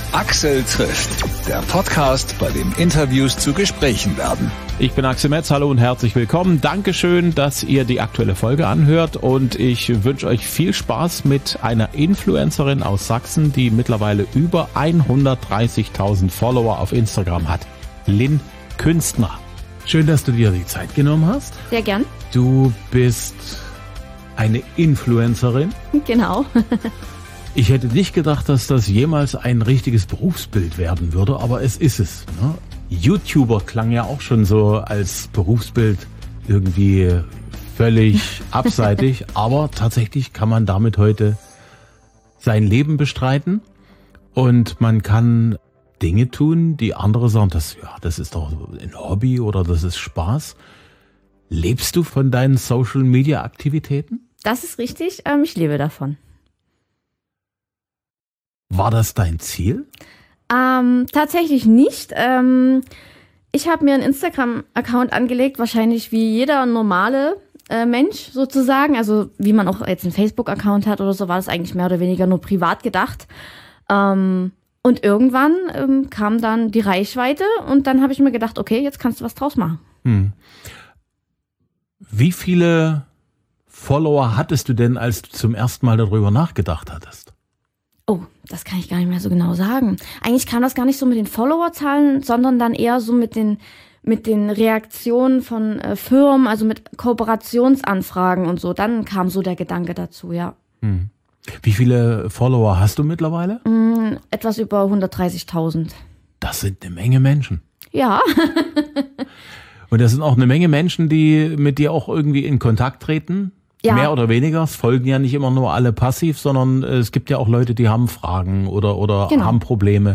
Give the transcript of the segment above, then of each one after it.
Axel trifft, der Podcast, bei dem Interviews zu Gesprächen werden. Ich bin Axel Metz, hallo und herzlich willkommen. Dankeschön, dass ihr die aktuelle Folge anhört und ich wünsche euch viel Spaß mit einer Influencerin aus Sachsen, die mittlerweile über 130.000 Follower auf Instagram hat. Lynn Künstner. Schön, dass du dir die Zeit genommen hast. Sehr gern. Du bist eine Influencerin. Genau. Ich hätte nicht gedacht, dass das jemals ein richtiges Berufsbild werden würde, aber es ist es. Ne? YouTuber klang ja auch schon so als Berufsbild irgendwie völlig abseitig, aber tatsächlich kann man damit heute sein Leben bestreiten und man kann Dinge tun, die andere sagen, das ist doch ein Hobby oder das ist Spaß. Lebst du von deinen Social-Media-Aktivitäten? Das ist richtig, ich lebe davon. War das dein Ziel? Tatsächlich nicht. Ich habe mir einen Instagram-Account angelegt, wahrscheinlich wie jeder normale Mensch sozusagen. Also wie man auch jetzt einen Facebook-Account hat oder so, war das eigentlich mehr oder weniger nur privat gedacht. Und irgendwann kam dann die Reichweite und dann habe ich mir gedacht, okay, jetzt kannst du was draus machen. Wie viele Follower hattest du denn, als du zum ersten Mal darüber nachgedacht hattest? Oh, das kann ich gar nicht mehr so genau sagen. Eigentlich kam das gar nicht so mit den Followerzahlen, sondern dann eher so mit den Reaktionen von Firmen, also mit Kooperationsanfragen und so. Dann kam so der Gedanke dazu, ja. Wie viele Follower hast du mittlerweile? Etwas über 130.000. Das sind eine Menge Menschen. Ja. Und das sind auch eine Menge Menschen, die mit dir auch irgendwie in Kontakt treten. Ja. Mehr oder weniger. Es folgen ja nicht immer nur alle passiv, sondern es gibt ja auch Leute, die haben Fragen oder genau, haben Probleme.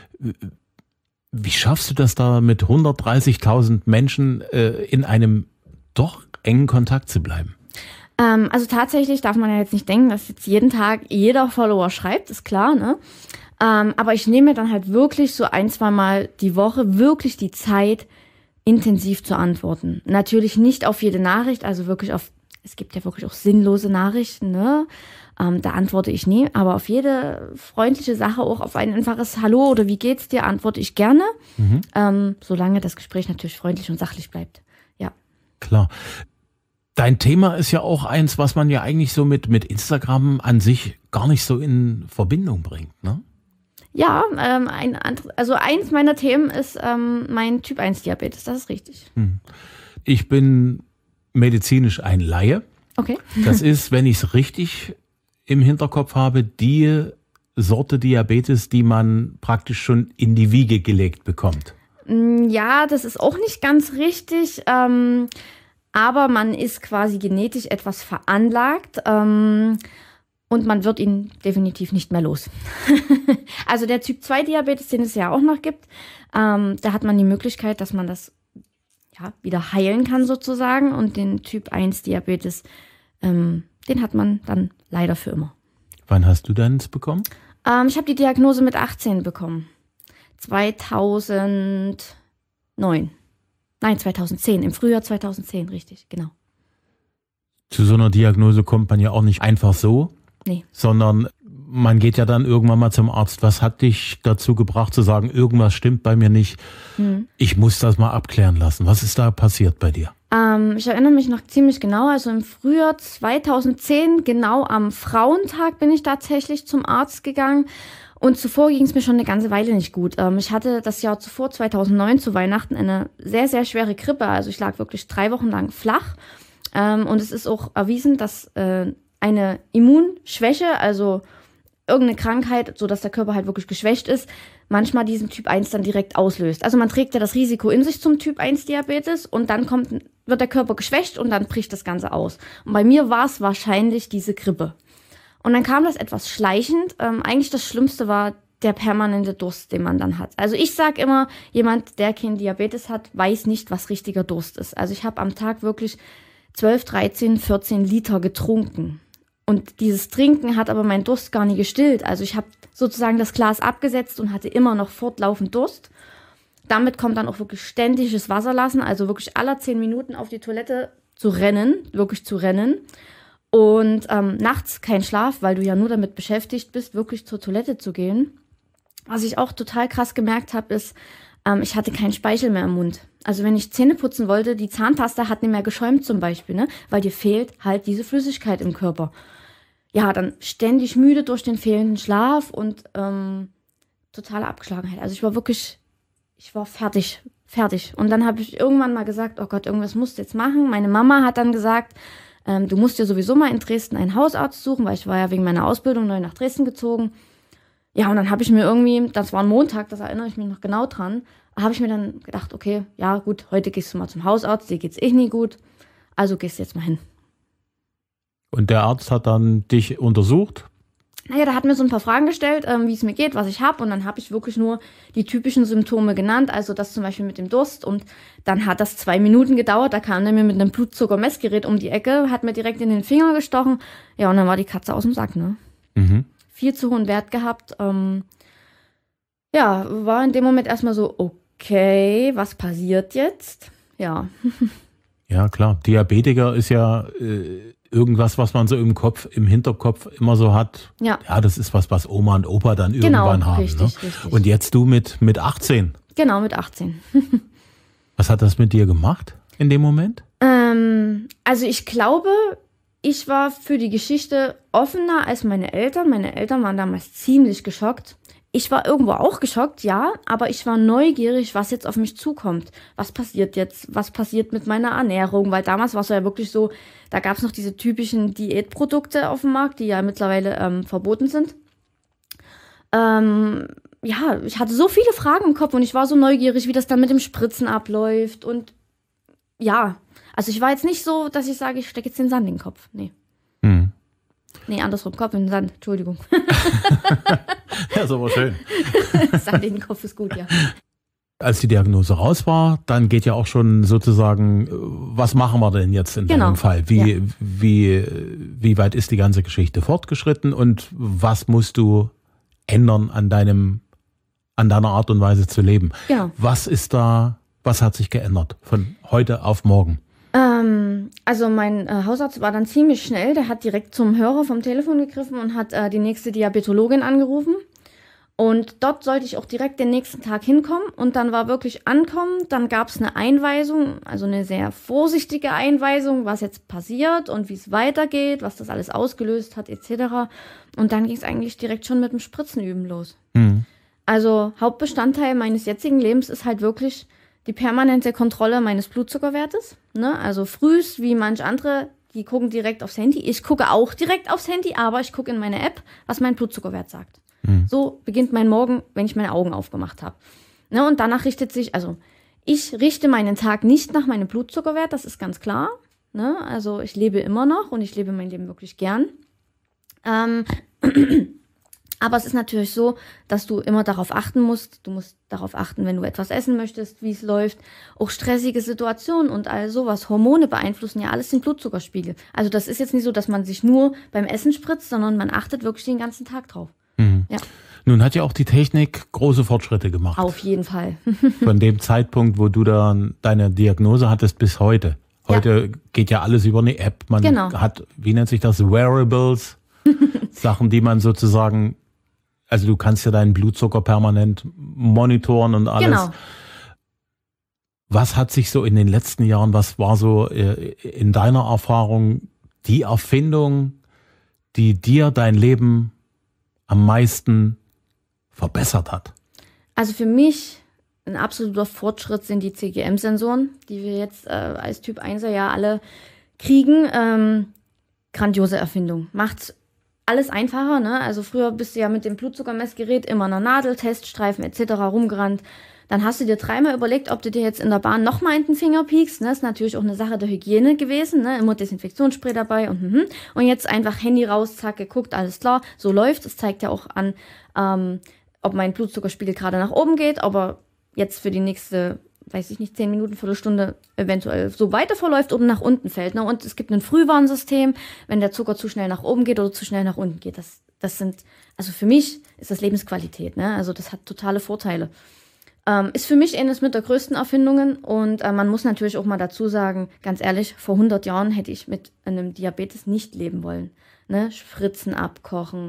Wie schaffst du das da mit 130.000 Menschen in einem doch engen Kontakt zu bleiben? Also tatsächlich darf man ja jetzt nicht denken, dass jetzt jeden Tag jeder Follower schreibt, ist klar, ne? Aber ich nehme mir dann halt wirklich so 1-2 Mal die Woche wirklich die Zeit, intensiv zu antworten. Natürlich nicht auf jede Nachricht, also wirklich es gibt ja wirklich auch sinnlose Nachrichten, ne? Da antworte ich nie, aber auf jede freundliche Sache, auch auf ein einfaches Hallo oder wie geht's dir, antworte ich gerne, solange das Gespräch natürlich freundlich und sachlich bleibt. Ja. Klar. Dein Thema ist ja auch eins, was man ja eigentlich so mit Instagram an sich gar nicht so in Verbindung bringt, ne? Ja, eins meiner Themen ist mein Typ-1-Diabetes, das ist richtig. Ich bin medizinisch ein Laie. Okay. Das ist, wenn ich es richtig im Hinterkopf habe, die Sorte Diabetes, die man praktisch schon in die Wiege gelegt bekommt. Ja, das ist auch nicht ganz richtig, aber man ist quasi genetisch etwas veranlagt und man wird ihn definitiv nicht mehr los. Also der Typ-2-Diabetes, den es ja auch noch gibt, da hat man die Möglichkeit, dass man das wieder heilen kann sozusagen, und den Typ-1-Diabetes, den hat man dann leider für immer. Wann hast du deins bekommen? Ich habe die Diagnose mit 18 bekommen. 2009. Nein, 2010, im Frühjahr 2010, richtig, genau. Zu so einer Diagnose kommt man ja auch nicht einfach so, sondern man geht ja dann irgendwann mal zum Arzt. Was hat dich dazu gebracht zu sagen, irgendwas stimmt bei mir nicht, ich muss das mal abklären lassen? Was ist da passiert bei dir? Ich erinnere mich noch ziemlich genau, also im Frühjahr 2010, genau am Frauentag bin ich tatsächlich zum Arzt gegangen. Und zuvor ging es mir schon eine ganze Weile nicht gut. Ich hatte das Jahr zuvor, 2009, zu Weihnachten eine sehr, sehr schwere Grippe. Also ich lag wirklich 3 Wochen lang flach. Und es ist auch erwiesen, dass eine Immunschwäche, also irgendeine Krankheit, so dass der Körper halt wirklich geschwächt ist, manchmal diesen Typ 1 dann direkt auslöst. Also man trägt ja das Risiko in sich zum Typ 1 Diabetes und dann wird der Körper geschwächt und dann bricht das Ganze aus. Und bei mir war es wahrscheinlich diese Grippe. Und dann kam das etwas schleichend. Eigentlich das Schlimmste war der permanente Durst, den man dann hat. Also ich sage immer, jemand, der keinen Diabetes hat, weiß nicht, was richtiger Durst ist. Also ich habe am Tag wirklich 12, 13, 14 Liter getrunken. Und dieses Trinken hat aber meinen Durst gar nicht gestillt. Also ich habe sozusagen das Glas abgesetzt und hatte immer noch fortlaufend Durst. Damit kommt dann auch wirklich ständiges Wasserlassen, also wirklich alle 10 Minuten auf die Toilette zu rennen, wirklich zu rennen. Und nachts kein Schlaf, weil du ja nur damit beschäftigt bist, wirklich zur Toilette zu gehen. Was ich auch total krass gemerkt habe, ist, ich hatte keinen Speichel mehr im Mund. Also wenn ich Zähne putzen wollte, die Zahnpasta hat nicht mehr geschäumt zum Beispiel, ne? Weil dir fehlt halt diese Flüssigkeit im Körper. Ja, dann ständig müde durch den fehlenden Schlaf und totale Abgeschlagenheit. Also ich war fertig. Und dann habe ich irgendwann mal gesagt, oh Gott, irgendwas musst du jetzt machen. Meine Mama hat dann gesagt, du musst dir sowieso mal in Dresden einen Hausarzt suchen, weil ich war ja wegen meiner Ausbildung neu nach Dresden gezogen. Ja, und dann habe ich mir irgendwie, das war ein Montag, das erinnere ich mich noch genau dran, habe ich mir dann gedacht, okay, ja gut, heute gehst du mal zum Hausarzt, dir geht's nie gut, also gehst du jetzt mal hin. Und der Arzt hat dann dich untersucht? Naja, der hat mir so ein paar Fragen gestellt, wie es mir geht, was ich habe. Und dann habe ich wirklich nur die typischen Symptome genannt. Also das zum Beispiel mit dem Durst. Und dann hat das 2 Minuten gedauert. Da kam der mir mit einem Blutzuckermessgerät um die Ecke, hat mir direkt in den Finger gestochen. Ja, und dann war die Katze aus dem Sack, ne? Mhm. Viel zu hohen Wert gehabt. Ja, war in dem Moment erstmal so, okay, was passiert jetzt? Ja. Ja, klar. Diabetiker ist ja irgendwas, was man so im Hinterkopf immer so hat. Ja, das ist was Oma und Opa dann irgendwann haben. Richtig, ne? Richtig. Und jetzt du mit 18. Genau, mit 18. Was hat das mit dir gemacht in dem Moment? Also ich glaube, ich war für die Geschichte offener als meine Eltern. Meine Eltern waren damals ziemlich geschockt. Ich war irgendwo auch geschockt, ja, aber ich war neugierig, was jetzt auf mich zukommt. Was passiert jetzt? Was passiert mit meiner Ernährung? Weil damals war es ja wirklich so, da gab es noch diese typischen Diätprodukte auf dem Markt, die ja mittlerweile verboten sind. Ja, ich hatte so viele Fragen im Kopf und ich war so neugierig, wie das dann mit dem Spritzen abläuft. Und ja, also ich war jetzt nicht so, dass ich sage, ich stecke jetzt den Sand in den Kopf. Nee. Hm. Nee, andersrum, Kopf in den Sand, Entschuldigung. Ja, ist aber schön. Sand in den Kopf ist gut, ja. Als die Diagnose raus war, dann geht ja auch schon sozusagen, was machen wir denn jetzt in deinem Fall? Wie weit ist die ganze Geschichte fortgeschritten und was musst du ändern an deiner Art und Weise zu leben? Genau. Was hat sich geändert von heute auf morgen? Also mein Hausarzt war dann ziemlich schnell, der hat direkt zum Hörer vom Telefon gegriffen und hat die nächste Diabetologin angerufen. Und dort sollte ich auch direkt den nächsten Tag hinkommen und dann war wirklich ankommen. Dann gab es eine Einweisung, also eine sehr vorsichtige Einweisung, was jetzt passiert und wie es weitergeht, was das alles ausgelöst hat etc. Und dann ging es eigentlich direkt schon mit dem Spritzenüben los. Mhm. Also Hauptbestandteil meines jetzigen Lebens ist halt wirklich die permanente Kontrolle meines Blutzuckerwertes. Ne? Also frühst, wie manch andere, die gucken direkt aufs Handy. Ich gucke auch direkt aufs Handy, aber ich gucke in meine App, was mein Blutzuckerwert sagt. So beginnt mein Morgen, wenn ich meine Augen aufgemacht habe. Ne, und danach ich richte meinen Tag nicht nach meinem Blutzuckerwert, das ist ganz klar. Ne? Also ich lebe immer noch und ich lebe mein Leben wirklich gern. Aber es ist natürlich so, dass du immer darauf achten musst. Du musst darauf achten, wenn du etwas essen möchtest, wie es läuft. Auch stressige Situationen und all sowas. Hormone beeinflussen ja alles den Blutzuckerspiegel. Also das ist jetzt nicht so, dass man sich nur beim Essen spritzt, sondern man achtet wirklich den ganzen Tag drauf. Ja. Nun hat ja auch die Technik große Fortschritte gemacht. Auf jeden Fall. Von dem Zeitpunkt, wo du dann deine Diagnose hattest, bis heute. Heute geht ja alles über eine App. Man hat, wie nennt sich das, Wearables, Sachen, die man sozusagen, also du kannst ja deinen Blutzucker permanent monitoren und alles. Genau. Was hat sich so in den letzten Jahren, was war so in deiner Erfahrung die Erfindung, die dir dein Leben am meisten verbessert hat? Also für mich ein absoluter Fortschritt sind die CGM-Sensoren, die wir jetzt als Typ 1er ja alle kriegen. Grandiose Erfindung. Macht alles einfacher, ne? Also früher bist du ja mit dem Blutzuckermessgerät immer an einer Nadel, Teststreifen etc. rumgerannt. Dann hast du dir 3-mal überlegt, ob du dir jetzt in der Bahn nochmal in den Finger piekst. Ne? Das ist natürlich auch eine Sache der Hygiene gewesen. Ne? Immer Desinfektionsspray dabei und jetzt einfach Handy raus, zack, geguckt, alles klar. So läuft. Es zeigt ja auch an, ob mein Blutzuckerspiegel gerade nach oben geht, ob er jetzt für die nächste, 10 Minuten, Viertelstunde eventuell so weiter verläuft oder nach unten fällt. Ne? Und es gibt ein Frühwarnsystem, wenn der Zucker zu schnell nach oben geht oder zu schnell nach unten geht. Also für mich ist das Lebensqualität. Ne? Also das hat totale Vorteile. Ist für mich eines mit der größten Erfindungen und man muss natürlich auch mal dazu sagen, ganz ehrlich, vor 100 Jahren hätte ich mit einem Diabetes nicht leben wollen. Ne? Spritzen abkochen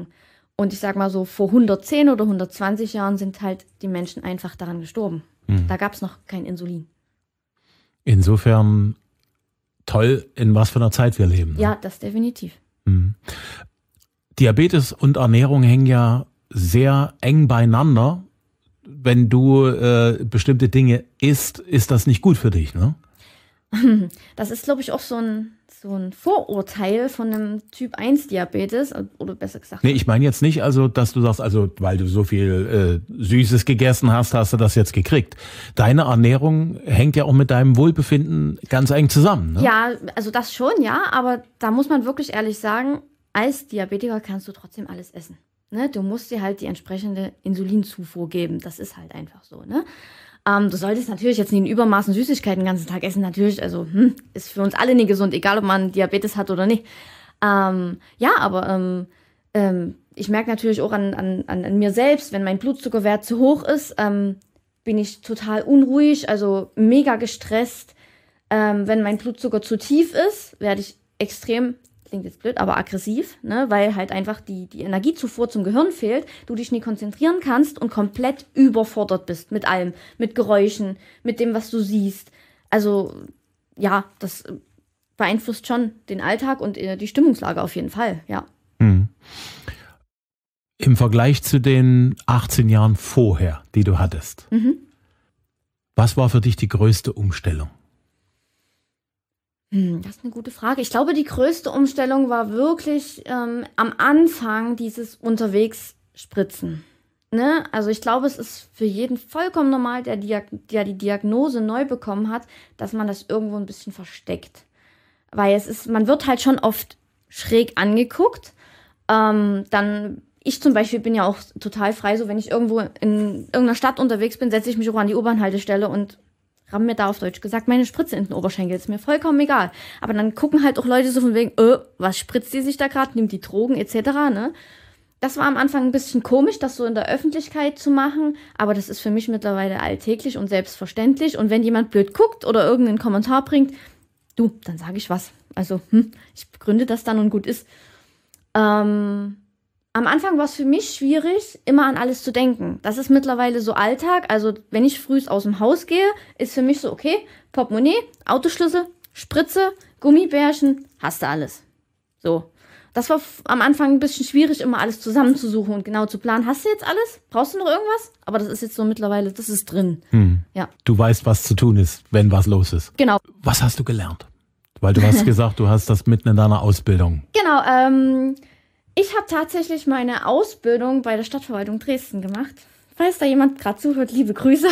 Und ich sag mal so, vor 110 oder 120 Jahren sind halt die Menschen einfach daran gestorben. Da gab es noch kein Insulin. Insofern toll, in was für einer Zeit wir leben. Ne? Ja, das definitiv. Diabetes und Ernährung hängen ja sehr eng beieinander. Wenn du bestimmte Dinge isst, ist das nicht gut für dich, ne? Das ist, glaube ich, auch so ein Vorurteil von einem Typ-1-Diabetes, oder besser gesagt. Nee, ich meine jetzt nicht, also, dass du sagst, also, weil du so viel Süßes gegessen hast, hast du das jetzt gekriegt. Deine Ernährung hängt ja auch mit deinem Wohlbefinden ganz eng zusammen, ne? Ja, also das schon, ja, aber da muss man wirklich ehrlich sagen, als Diabetiker kannst du trotzdem alles essen. Ne? Du musst dir halt die entsprechende Insulinzufuhr geben. Das ist halt einfach so, ne? Du solltest natürlich jetzt nicht in Übermaßen Süßigkeiten den ganzen Tag essen. Natürlich, also ist für uns alle nicht gesund, egal ob man Diabetes hat oder nicht. Ja, aber ich merke natürlich auch an mir selbst, wenn mein Blutzuckerwert zu hoch ist, bin ich total unruhig, also mega gestresst. Wenn mein Blutzucker zu tief ist, werde ich extrem, klingt jetzt blöd, aber aggressiv, ne? Weil halt einfach die Energiezufuhr zum Gehirn fehlt, du dich nie konzentrieren kannst und komplett überfordert bist mit allem, mit Geräuschen, mit dem, was du siehst. Also ja, das beeinflusst schon den Alltag und die Stimmungslage auf jeden Fall, ja. Im Vergleich zu den 18 Jahren vorher, die du hattest, was war für dich die größte Umstellung? Das ist eine gute Frage. Ich glaube, die größte Umstellung war wirklich am Anfang dieses Unterwegs-Spritzen. Ne? Also ich glaube, es ist für jeden vollkommen normal, der die Diagnose neu bekommen hat, dass man das irgendwo ein bisschen versteckt. Weil man wird halt schon oft schräg angeguckt. Ich zum Beispiel bin ja auch total frei, so wenn ich irgendwo in irgendeiner Stadt unterwegs bin, setze ich mich auch an die U-Bahn-Haltestelle und ramm mir da auf Deutsch gesagt meine Spritze in den Oberschenkel. Ist mir vollkommen egal. Aber dann gucken halt auch Leute so von wegen, was spritzt die sich da gerade, nimmt die Drogen etc. Ne? Das war am Anfang ein bisschen komisch, das so in der Öffentlichkeit zu machen, aber das ist für mich mittlerweile alltäglich und selbstverständlich. Und wenn jemand blöd guckt oder irgendeinen Kommentar bringt, dann sage ich was. Also, ich begründe das dann und gut ist. Am Anfang war es für mich schwierig, immer an alles zu denken. Das ist mittlerweile so Alltag. Also wenn ich früh aus dem Haus gehe, ist für mich so, okay, Portemonnaie, Autoschlüssel, Spritze, Gummibärchen, hast du alles. So. Das war am Anfang ein bisschen schwierig, immer alles zusammenzusuchen und genau zu planen. Hast du jetzt alles? Brauchst du noch irgendwas? Aber das ist jetzt so mittlerweile, das ist drin. Ja. Du weißt, was zu tun ist, wenn was los ist. Genau. Was hast du gelernt? Weil du hast gesagt, du hast das mitten in deiner Ausbildung. Genau, ich habe tatsächlich meine Ausbildung bei der Stadtverwaltung Dresden gemacht. Falls da jemand gerade zuhört, liebe Grüße.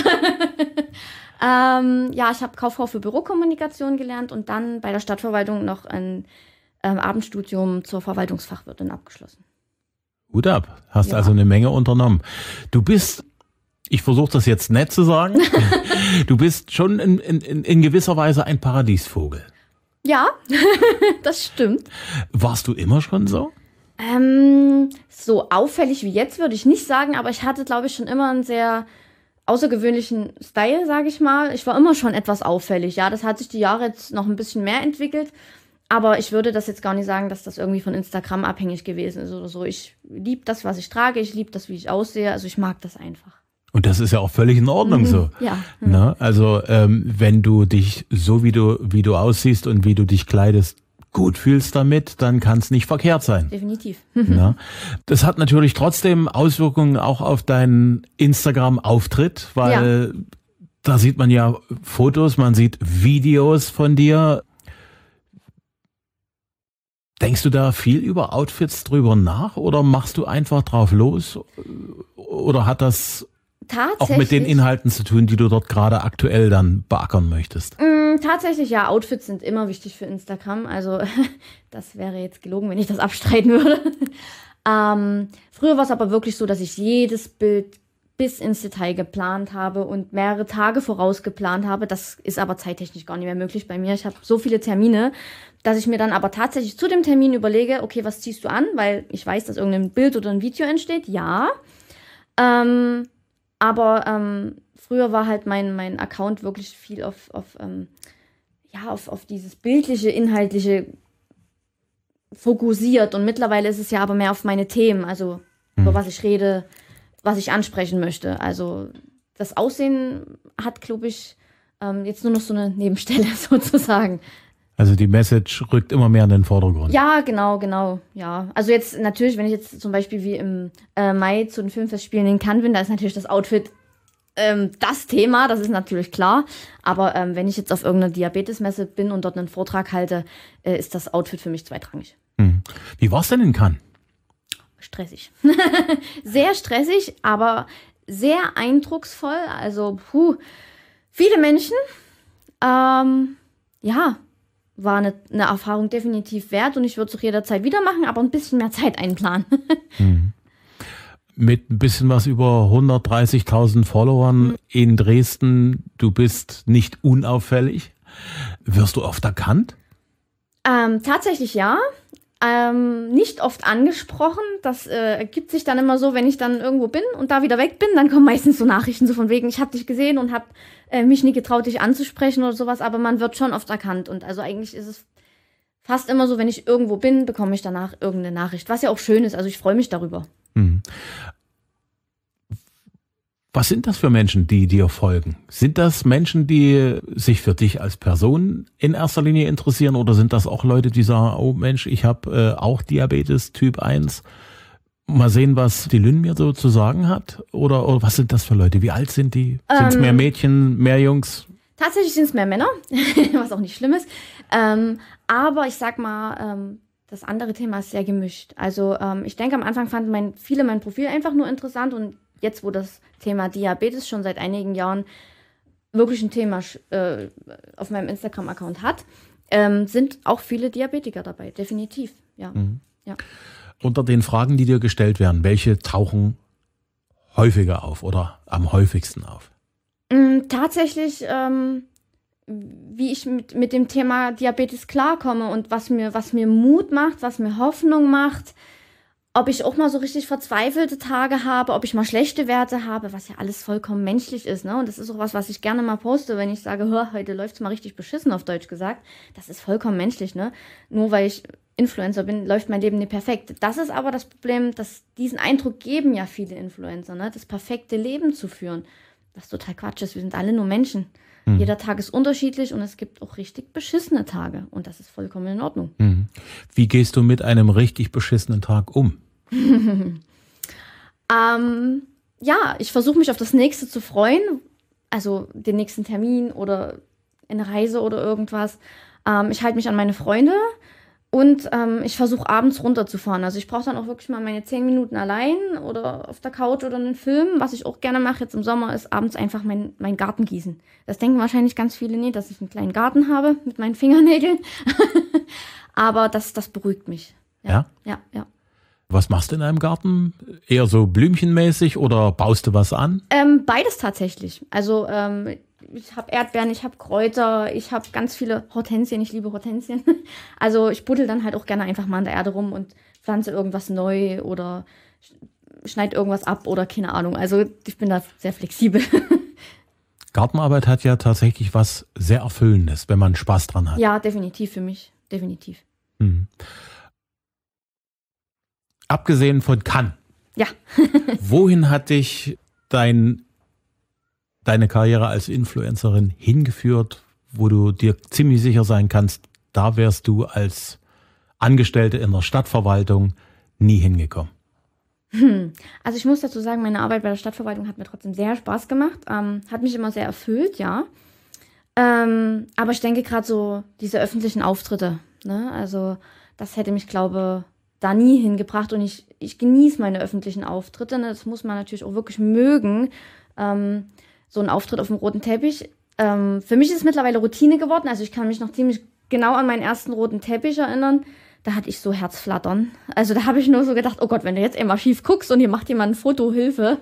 Ja, ich habe Kauffrau für Bürokommunikation gelernt und dann bei der Stadtverwaltung noch ein Abendstudium zur Verwaltungsfachwirtin abgeschlossen. Hut ab, hast Ja. also eine Menge unternommen. Du bist, ich versuche das jetzt nett zu sagen, du bist schon in gewisser Weise ein Paradiesvogel. Ja, das stimmt. Warst du immer schon so? So auffällig wie jetzt würde ich nicht sagen, aber ich hatte, glaube ich, schon immer einen sehr außergewöhnlichen Style, sage ich mal. Ich war immer schon etwas auffällig, ja. Das hat sich die Jahre jetzt noch ein bisschen mehr entwickelt. Aber ich würde das jetzt gar nicht sagen, dass das irgendwie von Instagram abhängig gewesen ist oder so. Ich liebe das, was ich trage. Ich liebe das, wie ich aussehe. Also ich mag das einfach. Und das ist ja auch völlig in Ordnung so. Ja. Ne? Also wenn du dich so wie du aussiehst und wie du dich kleidest, gut fühlst damit, dann kann es nicht verkehrt sein. Definitiv. Ne? Das hat natürlich trotzdem Auswirkungen auch auf deinen Instagram-Auftritt, weil da sieht man ja Fotos, man sieht Videos von dir. Denkst du da viel über Outfits drüber nach oder machst du einfach drauf los? Oder hat das auch mit den Inhalten zu tun, die du dort gerade aktuell dann beackern möchtest? Tatsächlich, ja. Outfits sind immer wichtig für Instagram. Also das wäre jetzt gelogen, wenn ich das abstreiten würde. Früher war es aber wirklich so, dass ich jedes Bild bis ins Detail geplant habe und mehrere Tage voraus geplant habe. Das ist aber zeittechnisch gar nicht mehr möglich bei mir. Ich habe so viele Termine, dass ich mir dann aber tatsächlich zu dem Termin überlege, okay, was ziehst du an? Weil ich weiß, dass irgendein Bild oder ein Video entsteht. Ja. Aber früher war halt mein Account wirklich viel auf dieses bildliche, inhaltliche fokussiert. Und mittlerweile ist es ja aber mehr auf meine Themen. Also über was ich rede, was ich ansprechen möchte. Also das Aussehen hat, glaube ich, jetzt nur noch so eine Nebenstelle sozusagen. Also die Message rückt immer mehr in den Vordergrund. Ja, genau. Ja. Also jetzt natürlich, wenn ich jetzt zum Beispiel wie im Mai zu den Filmfestspielen in Cannes bin, da ist natürlich das Outfit das Thema, das ist natürlich klar. Aber wenn ich jetzt auf irgendeiner Diabetesmesse bin und dort einen Vortrag halte, ist das Outfit für mich zweitrangig. Wie war es denn in Cannes? Stressig. Sehr stressig, aber sehr eindrucksvoll. Also viele Menschen. Ja, war eine Erfahrung definitiv wert und ich würde es auch jederzeit wieder machen, aber ein bisschen mehr Zeit einplanen. Mit ein bisschen was über 130.000 Followern in Dresden, du bist nicht unauffällig. Wirst du oft erkannt? Tatsächlich ja. Nicht oft angesprochen. Das ergibt sich dann immer so, wenn ich dann irgendwo bin und da wieder weg bin, dann kommen meistens so Nachrichten so von wegen, ich habe dich gesehen und habe mich nie getraut, dich anzusprechen oder sowas, aber man wird schon oft erkannt und also eigentlich ist es fast immer so, wenn ich irgendwo bin, bekomme ich danach irgendeine Nachricht, was ja auch schön ist, also ich freue mich darüber. Was sind das für Menschen, die dir folgen? Sind das Menschen, die sich für dich als Person in erster Linie interessieren oder sind das auch Leute, die sagen, oh Mensch, ich habe auch Diabetes Typ 1, mal sehen, was die Lynn mir so zu sagen hat? Oder was sind das für Leute? Wie alt sind die? Sind es mehr Mädchen, mehr Jungs? Tatsächlich sind es mehr Männer, was auch nicht schlimm ist. Aber ich sag mal, das andere Thema ist sehr gemischt. Also ich denke, am Anfang fanden viele mein Profil einfach nur interessant und jetzt, wo das Thema Diabetes schon seit einigen Jahren wirklich ein Thema auf meinem Instagram-Account hat, sind auch viele Diabetiker dabei, definitiv. Ja. Ja. Unter den Fragen, die dir gestellt werden, welche tauchen häufiger auf oder am häufigsten auf? Tatsächlich, wie ich mit dem Thema Diabetes klarkomme und was mir Mut macht, was mir Hoffnung macht, ob ich auch mal so richtig verzweifelte Tage habe, ob ich mal schlechte Werte habe, was ja alles vollkommen menschlich ist, ne? Und das ist auch was ich gerne mal poste, wenn ich sage, heute läuft's mal richtig beschissen, auf Deutsch gesagt. Das ist vollkommen menschlich, ne? Nur weil ich Influencer bin, läuft mein Leben nicht perfekt. Das ist aber das Problem, dass diesen Eindruck geben ja viele Influencer, ne? Das perfekte Leben zu führen. Was total Quatsch ist, wir sind alle nur Menschen. Jeder Tag ist unterschiedlich und es gibt auch richtig beschissene Tage und das ist vollkommen in Ordnung. Wie gehst du mit einem richtig beschissenen Tag um? Ja, ich versuche mich auf das Nächste zu freuen, also den nächsten Termin oder eine Reise oder irgendwas. Ich halte mich an meine Freunde und ich versuche abends runterzufahren. Also ich brauche dann auch wirklich mal meine 10 Minuten allein oder auf der Couch oder einen Film. Was ich auch gerne mache jetzt im Sommer, ist abends einfach mein Garten gießen. Das denken wahrscheinlich ganz viele nicht, dass ich einen kleinen Garten habe mit meinen Fingernägeln. Aber das beruhigt mich. Ja? Ja. Was machst du in deinem Garten? Eher so blümchenmäßig oder baust du was an? Beides tatsächlich. Also ich habe Erdbeeren, ich habe Kräuter, ich habe ganz viele Hortensien, ich liebe Hortensien. Also ich buddel dann halt auch gerne einfach mal in der Erde rum und pflanze irgendwas neu oder schneide irgendwas ab oder keine Ahnung. Also ich bin da sehr flexibel. Gartenarbeit hat ja tatsächlich was sehr Erfüllendes, wenn man Spaß dran hat. Ja, definitiv für mich, definitiv. Abgesehen von Cannes. Ja. Wohin hat dich deine Karriere als Influencerin hingeführt, wo du dir ziemlich sicher sein kannst, da wärst du als Angestellte in der Stadtverwaltung nie hingekommen? Also ich muss dazu sagen, meine Arbeit bei der Stadtverwaltung hat mir trotzdem sehr Spaß gemacht, hat mich immer sehr erfüllt, ja. Aber ich denke gerade so diese öffentlichen Auftritte, ne? Also das hätte mich, glaube ich, da nie hingebracht und ich genieße meine öffentlichen Auftritte, ne? Das muss man natürlich auch wirklich mögen, so ein Auftritt auf dem roten Teppich. Für mich ist es mittlerweile Routine geworden, also ich kann mich noch ziemlich genau an meinen ersten roten Teppich erinnern. Da hatte ich so Herzflattern. Also da habe ich nur so gedacht, oh Gott, wenn du jetzt immer schief guckst und hier macht jemand ein Foto, Hilfe.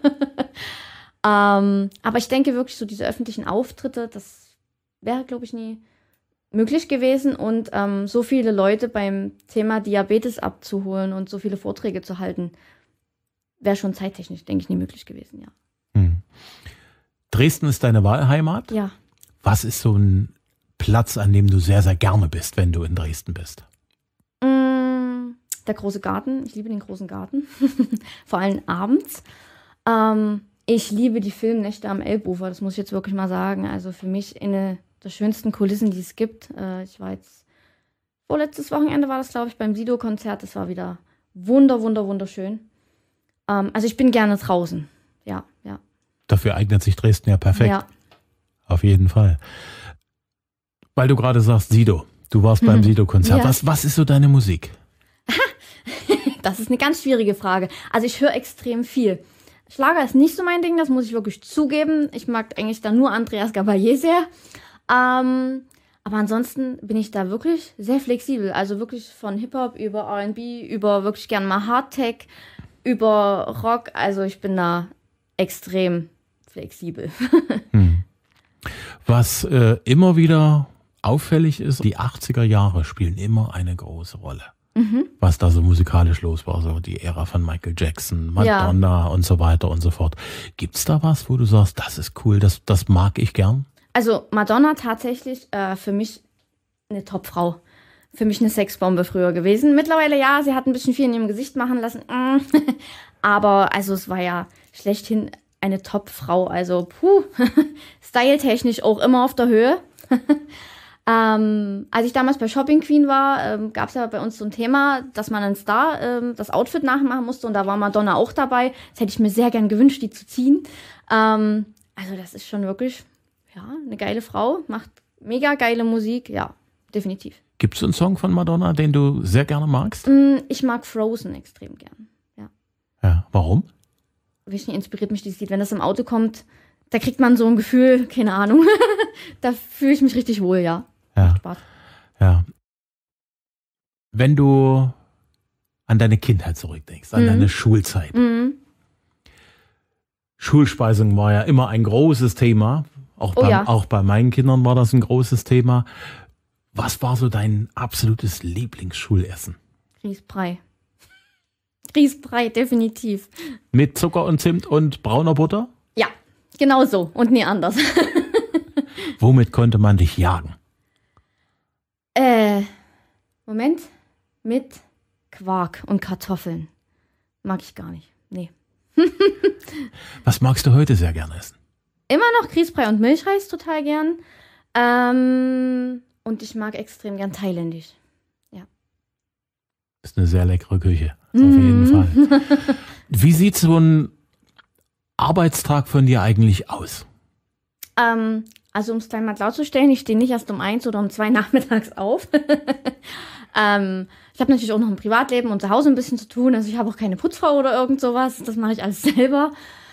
Aber ich denke wirklich, so diese öffentlichen Auftritte, das wäre, glaube ich, nie möglich gewesen. Und so viele Leute beim Thema Diabetes abzuholen und so viele Vorträge zu halten, wäre schon zeittechnisch, denke ich, nie möglich gewesen, ja. Dresden ist deine Wahlheimat? Ja. Was ist so ein Platz, an dem du sehr, sehr gerne bist, wenn du in Dresden bist? der große Garten. Ich liebe den großen Garten, vor allem abends. Ich liebe die Filmnächte am Elbufer, das muss ich jetzt wirklich mal sagen. Also für mich eine der schönsten Kulissen, die es gibt. Ich war jetzt, vorletztes Wochenende war das, glaube ich, beim Sido-Konzert. Das war wieder wunderschön. Also ich bin gerne draußen, ja. Dafür eignet sich Dresden ja perfekt. Ja. Auf jeden Fall. Weil du gerade sagst, Sido. Du warst beim Sido-Konzert. Ja. Was ist so deine Musik? Das ist eine ganz schwierige Frage. Also ich höre extrem viel. Schlager ist nicht so mein Ding, das muss ich wirklich zugeben. Ich mag eigentlich da nur Andreas Gabalier sehr. Aber ansonsten bin ich da wirklich sehr flexibel. Also wirklich von Hip-Hop über R&B, über wirklich gerne mal Hardtech, über Rock. Also ich bin da extrem flexibel. Was immer wieder auffällig ist, die 80er Jahre spielen immer eine große Rolle. Was da so musikalisch los war, so die Ära von Michael Jackson, Madonna und so weiter und so fort. Gibt's da was, wo du sagst, das ist cool, das mag ich gern? Also Madonna tatsächlich für mich eine Topfrau. Für mich eine Sexbombe früher gewesen. Mittlerweile ja, sie hat ein bisschen viel in ihrem Gesicht machen lassen. Aber also es war ja schlechthin eine Topfrau. Also styletechnisch auch immer auf der Höhe. Als ich damals bei Shopping Queen war, gab es ja bei uns so ein Thema, dass man einen Star das Outfit nachmachen musste und da war Madonna auch dabei. Das hätte ich mir sehr gern gewünscht, die zu ziehen. Also das ist schon wirklich eine geile Frau, macht mega geile Musik, ja, definitiv. Gibt es einen Song von Madonna, den du sehr gerne magst? Ich mag Frozen extrem gern, ja. Ja, warum? Wirklich inspiriert mich dieses Lied. Wenn das im Auto kommt, da kriegt man so ein Gefühl, keine Ahnung, da fühle ich mich richtig wohl, ja. Ja. Macht Spaß. Ja. Wenn du an deine Kindheit zurückdenkst, an deine Schulzeit. Schulspeisung war ja immer ein großes Thema. Auch bei meinen Kindern war das ein großes Thema. Was war so dein absolutes Lieblingsschulessen? Grießbrei. Grießbrei, definitiv. Mit Zucker und Zimt und brauner Butter? Ja, genau so und nie anders. Womit konnte man dich jagen? Moment. Mit Quark und Kartoffeln. Mag ich gar nicht. Nee. Was magst du heute sehr gerne essen? Immer noch Grießbrei und Milchreis total gern. Und ich mag extrem gern thailändisch. Ja. Das ist eine sehr leckere Küche. Auf jeden Fall. Wie sieht so ein Arbeitstag von dir eigentlich aus? Also um es gleich mal klarzustellen, ich stehe nicht erst um 1 oder um 2 nachmittags auf. Ich habe natürlich auch noch ein Privatleben und zu Hause ein bisschen zu tun. Also ich habe auch keine Putzfrau oder irgend sowas. Das mache ich alles selber.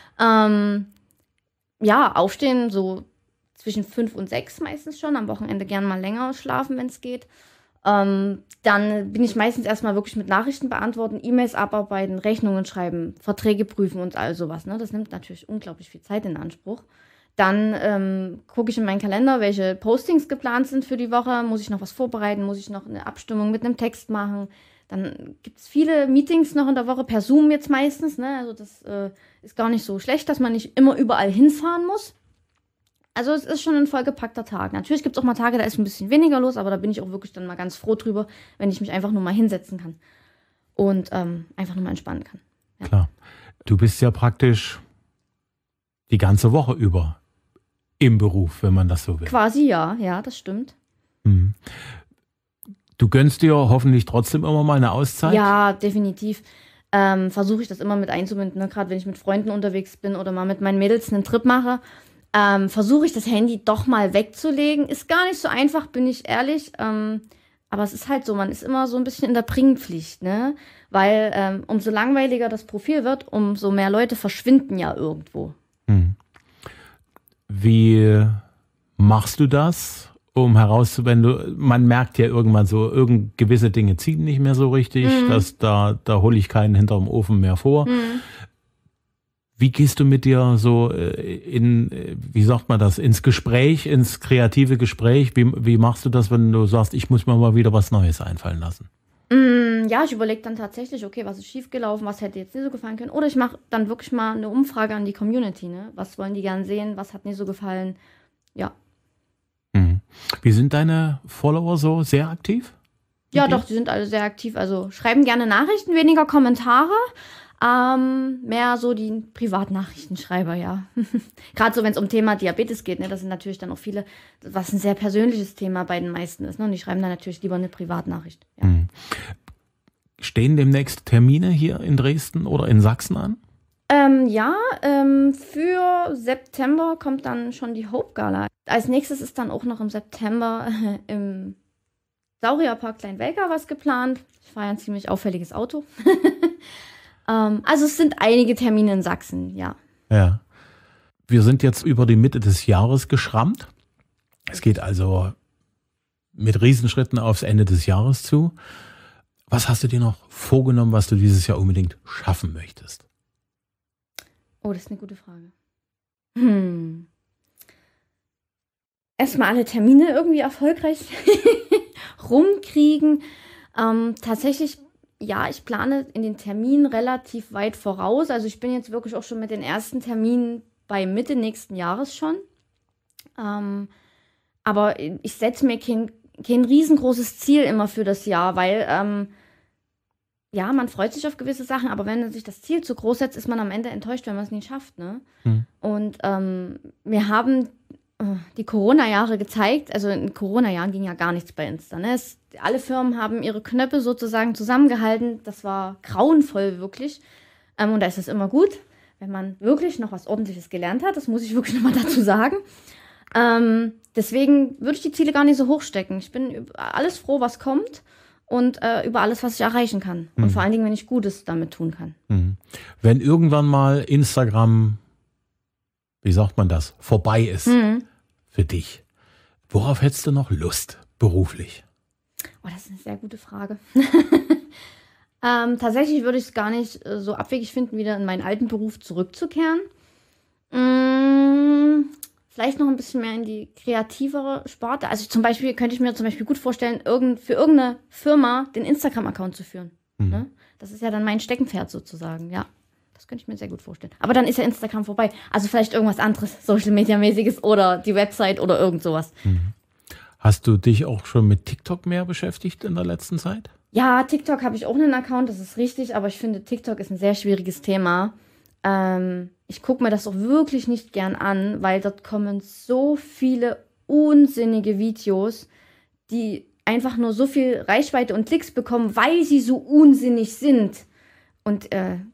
Aufstehen so zwischen 5 und 6 meistens schon. Am Wochenende gern mal länger schlafen, wenn es geht. Dann bin ich meistens erstmal wirklich mit Nachrichten beantworten, E-Mails abarbeiten, Rechnungen schreiben, Verträge prüfen und all sowas. Ne? Das nimmt natürlich unglaublich viel Zeit in Anspruch. Dann gucke ich in meinen Kalender, welche Postings geplant sind für die Woche. Muss ich noch was vorbereiten? Muss ich noch eine Abstimmung mit einem Text machen? Dann gibt es viele Meetings noch in der Woche, per Zoom jetzt meistens. Ne? Also das ist gar nicht so schlecht, dass man nicht immer überall hinfahren muss. Also es ist schon ein vollgepackter Tag. Natürlich gibt es auch mal Tage, da ist ein bisschen weniger los, aber da bin ich auch wirklich dann mal ganz froh drüber, wenn ich mich einfach nur mal hinsetzen kann und einfach nur mal entspannen kann. Ja. Klar. Du bist ja praktisch die ganze Woche über im Beruf, wenn man das so will. Quasi ja, das stimmt. Du gönnst dir hoffentlich trotzdem immer mal eine Auszeit? Ja, definitiv. Versuche ich das immer mit einzubinden, ne? Gerade wenn ich mit Freunden unterwegs bin oder mal mit meinen Mädels einen Trip mache. Versuche ich das Handy doch mal wegzulegen. Ist gar nicht so einfach, bin ich ehrlich. Aber es ist halt so, man ist immer so ein bisschen in der Bringpflicht, ne? Weil umso langweiliger das Profil wird, umso mehr Leute verschwinden ja irgendwo. Wie machst du das, um herauszufinden, man merkt ja irgendwann so, gewisse Dinge ziehen nicht mehr so richtig, dass da hole ich keinen hinterm Ofen mehr vor. Wie gehst du mit dir so wie sagt man das, ins Gespräch, ins kreative Gespräch? Wie machst du das, wenn du sagst, ich muss mir mal wieder was Neues einfallen lassen? Ja, ich überlege dann tatsächlich, okay, was ist schiefgelaufen, was hätte jetzt nicht so gefallen können. Oder ich mache dann wirklich mal eine Umfrage an die Community, ne? Was wollen die gern sehen, was hat nicht so gefallen, ja. Wie sind deine Follower so? Sehr aktiv? Ja, doch, die sind alle sehr aktiv. Also schreiben gerne Nachrichten, weniger Kommentare. Mehr so die Privatnachrichtenschreiber, ja. Gerade so, wenn es um Thema Diabetes geht, ne, das sind natürlich dann auch viele, was ein sehr persönliches Thema bei den meisten ist. Ne, und die schreiben dann natürlich lieber eine Privatnachricht. Ja. Stehen demnächst Termine hier in Dresden oder in Sachsen an? Für September kommt dann schon die Hope Gala. Als nächstes ist dann auch noch im September im Saurierpark Kleinwelka was geplant. Ich fahre ja ein ziemlich auffälliges Auto. Also es sind einige Termine in Sachsen, ja. Ja. Wir sind jetzt über die Mitte des Jahres geschrammt. Es geht also mit Riesenschritten aufs Ende des Jahres zu. Was hast du dir noch vorgenommen, was du dieses Jahr unbedingt schaffen möchtest? Oh, das ist eine gute Frage. Erstmal alle Termine irgendwie erfolgreich rumkriegen. Tatsächlich, ja, ich plane in den Terminen relativ weit voraus. Also ich bin jetzt wirklich auch schon mit den ersten Terminen bei Mitte nächsten Jahres schon. Aber ich setze mir kein riesengroßes Ziel immer für das Jahr, weil ja, man freut sich auf gewisse Sachen, aber wenn man sich das Ziel zu groß setzt, ist man am Ende enttäuscht, wenn man es nicht schafft. Ne? Und wir haben die Corona-Jahre gezeigt, also in Corona-Jahren ging ja gar nichts bei Insta. Ne? Alle Firmen haben ihre Knöpfe sozusagen zusammengehalten. Das war grauenvoll, wirklich. Und da ist es immer gut, wenn man wirklich noch was Ordentliches gelernt hat. Das muss ich wirklich nochmal dazu sagen. Deswegen würde ich die Ziele gar nicht so hoch stecken. Ich bin über alles froh, was kommt und über alles, was ich erreichen kann. Und vor allen Dingen, wenn ich Gutes damit tun kann. Wenn irgendwann mal Instagram, wie sagt man das, vorbei ist für dich, worauf hättest du noch Lust beruflich? Oh, das ist eine sehr gute Frage. Tatsächlich würde ich es gar nicht so abwegig finden, wieder in meinen alten Beruf zurückzukehren. Vielleicht noch ein bisschen mehr in die kreativere Sparte. Also könnte ich mir zum Beispiel gut vorstellen, für irgendeine Firma den Instagram-Account zu führen. Ne? Das ist ja dann mein Steckenpferd sozusagen, ja. Das könnte ich mir sehr gut vorstellen. Aber dann ist ja Instagram vorbei. Also vielleicht irgendwas anderes, Social-Media-mäßiges oder die Website oder irgend sowas. Hast du dich auch schon mit TikTok mehr beschäftigt in der letzten Zeit? Ja, TikTok habe ich auch einen Account, das ist richtig. Aber ich finde, TikTok ist ein sehr schwieriges Thema. Ich gucke mir das auch wirklich nicht gern an, weil dort kommen so viele unsinnige Videos, die einfach nur so viel Reichweite und Klicks bekommen, weil sie so unsinnig sind. Und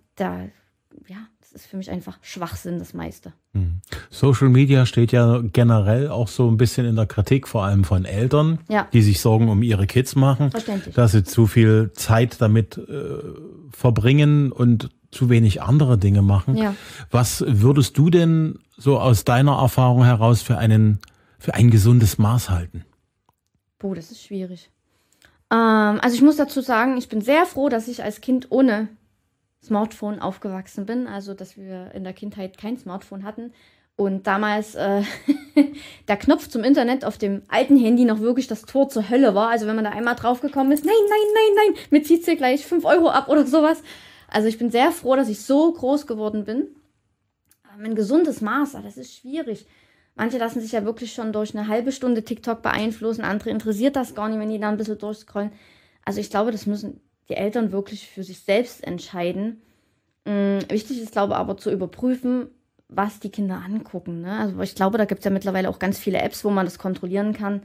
das ist für mich einfach Schwachsinn, das meiste. Social Media steht ja generell auch so ein bisschen in der Kritik, vor allem von Eltern, die sich Sorgen um ihre Kids machen, dass sie zu viel Zeit damit verbringen und zu wenig andere Dinge machen. Ja. Was würdest du denn so aus deiner Erfahrung heraus für ein gesundes Maß halten? Boah, das ist schwierig. Also ich muss dazu sagen, ich bin sehr froh, dass ich als Kind ohne Smartphone aufgewachsen bin. Also dass wir in der Kindheit kein Smartphone hatten. Und damals der Knopf zum Internet auf dem alten Handy noch wirklich das Tor zur Hölle war. Also wenn man da einmal draufgekommen ist, nein, mir zieht dir gleich 5 Euro ab oder sowas. Also ich bin sehr froh, dass ich so groß geworden bin. Ein gesundes Maß, das ist schwierig. Manche lassen sich ja wirklich schon durch eine halbe Stunde TikTok beeinflussen. Andere interessiert das gar nicht, wenn die da ein bisschen durchscrollen. Also ich glaube, das müssen die Eltern wirklich für sich selbst entscheiden. Wichtig ist, glaube ich, aber zu überprüfen, was die Kinder angucken. Ne? Also ich glaube, da gibt es ja mittlerweile auch ganz viele Apps, wo man das kontrollieren kann.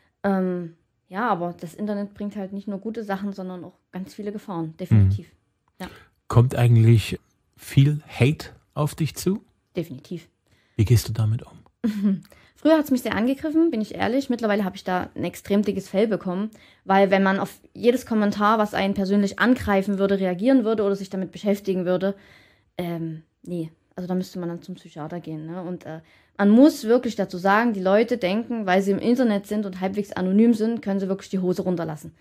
Ja, aber das Internet bringt halt nicht nur gute Sachen, sondern auch ganz viele Gefahren, definitiv. Ja. Kommt eigentlich viel Hate auf dich zu? Definitiv. Wie gehst du damit um? Früher hat es mich sehr angegriffen, bin ich ehrlich. Mittlerweile habe ich da ein extrem dickes Fell bekommen, weil wenn man auf jedes Kommentar, was einen persönlich angreifen würde, reagieren würde oder sich damit beschäftigen würde, nee, also da müsste man dann zum Psychiater gehen. Ne? Und man muss wirklich dazu sagen, die Leute denken, weil sie im Internet sind und halbwegs anonym sind, können sie wirklich die Hose runterlassen.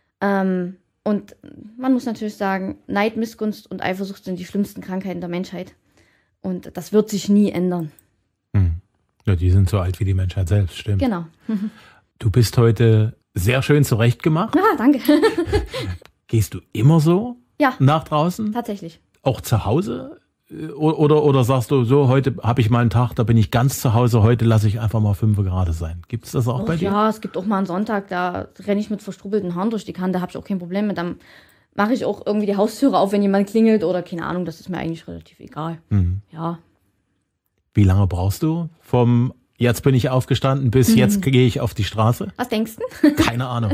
Und man muss natürlich sagen, Neid, Missgunst und Eifersucht sind die schlimmsten Krankheiten der Menschheit. Und das wird sich nie ändern. Ja, die sind so alt wie die Menschheit selbst, stimmt. Genau. Du bist heute sehr schön zurechtgemacht. Ah, danke. Gehst du immer so nach draußen? Tatsächlich. Auch zu Hause? Oder sagst du so, heute habe ich mal einen Tag, da bin ich ganz zu Hause, heute lasse ich einfach mal 5 Grad sein. Gibt es das auch bei dir? Ja, es gibt auch mal einen Sonntag, da renne ich mit verstrubbelten Haaren durch die Kante, da habe ich auch kein Problem mit. Dann mache ich auch irgendwie die Haustüre auf, wenn jemand klingelt oder keine Ahnung, das ist mir eigentlich relativ egal. Ja. Wie lange brauchst du vom jetzt bin ich aufgestanden bis jetzt gehe ich auf die Straße? Was denkst du? Keine Ahnung.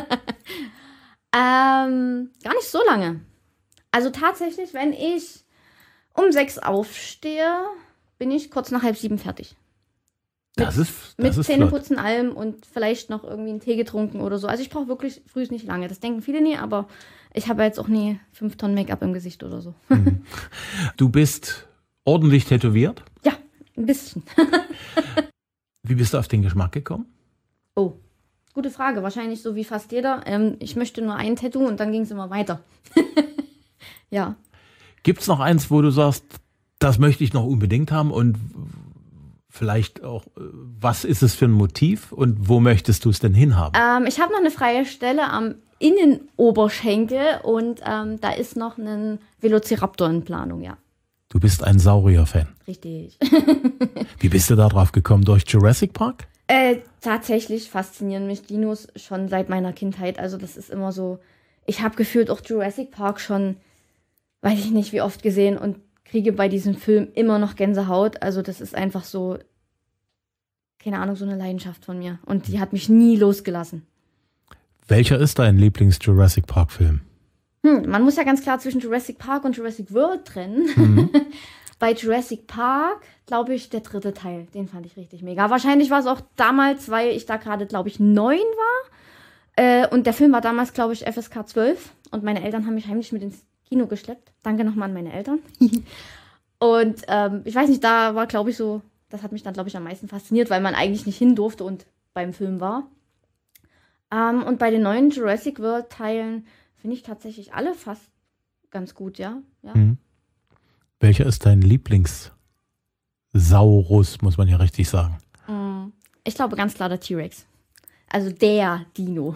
Gar nicht so lange. Also tatsächlich, wenn ich um 6 aufstehe, bin ich kurz nach 6:30 fertig. Das ist mit flott. Zähneputzen, allem und vielleicht noch irgendwie einen Tee getrunken oder so. Also ich brauche wirklich früh nicht lange. Das denken viele nie, aber ich habe jetzt auch nie 5 Tonnen Make-up im Gesicht oder so. Du bist ordentlich tätowiert? Ja, ein bisschen. Wie bist du auf den Geschmack gekommen? Oh, gute Frage. Wahrscheinlich so wie fast jeder. Ich möchte nur ein Tattoo und dann ging es immer weiter. Ja. Gibt es noch eins, wo du sagst, das möchte ich noch unbedingt haben und vielleicht auch, was ist es für ein Motiv und wo möchtest du es denn hinhaben? Ich habe noch eine freie Stelle am Innenoberschenkel und da ist noch ein Velociraptor in Planung, ja. Du bist ein Saurier-Fan. Richtig. Wie bist du da drauf gekommen? Durch Jurassic Park? Tatsächlich faszinieren mich Dinos schon seit meiner Kindheit. Also das ist immer so, ich habe gefühlt auch Jurassic Park schon, weiß ich nicht wie oft gesehen und kriege bei diesem Film immer noch Gänsehaut. Also das ist einfach so, keine Ahnung, so eine Leidenschaft von mir. Und die hat mich nie losgelassen. Welcher ist dein Lieblings-Jurassic Park-Film? Man muss ja ganz klar zwischen Jurassic Park und Jurassic World trennen. Bei Jurassic Park, glaube ich, der 3. Teil. Den fand ich richtig mega. Wahrscheinlich war es auch damals, weil ich da gerade, glaube ich, 9 war. Und der Film war damals, glaube ich, FSK 12. Und meine Eltern haben mich heimlich mit ins Kino geschleppt. Danke nochmal an meine Eltern. Und ich weiß nicht, da war, glaube ich, so, das hat mich dann, glaube ich, am meisten fasziniert, weil man eigentlich nicht hin durfte und beim Film war. Und bei den neuen Jurassic World Teilen finde ich tatsächlich alle fast ganz gut, ja. Welcher ist dein Lieblings-Saurus, muss man ja richtig sagen? Ich glaube ganz klar der T-Rex. Also der Dino.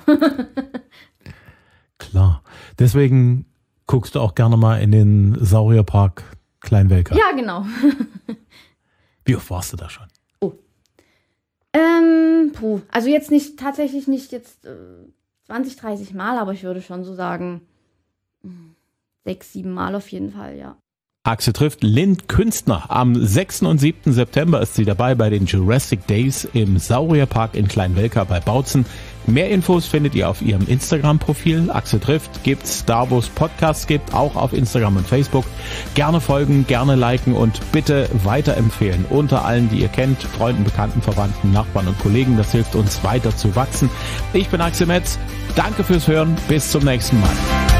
Klar. Deswegen guckst du auch gerne mal in den Saurierpark Kleinwelker. Ja, genau. Wie oft warst du da schon? Also jetzt nicht, tatsächlich nicht jetzt 20, 30 Mal, aber ich würde schon so sagen 6, 7 Mal auf jeden Fall, ja. Axel trifft Lynn Künstner. Am 6. und 7. September ist sie dabei bei den Jurassic Days im Saurierpark in Kleinwelker bei Bautzen. Mehr Infos findet ihr auf ihrem Instagram-Profil. Axel trifft gibt's da, wo es Podcasts gibt, auch auf Instagram und Facebook. Gerne folgen, gerne liken und bitte weiterempfehlen. Unter allen, die ihr kennt, Freunden, Bekannten, Verwandten, Nachbarn und Kollegen. Das hilft uns weiter zu wachsen. Ich bin Axel Metz. Danke fürs Hören. Bis zum nächsten Mal.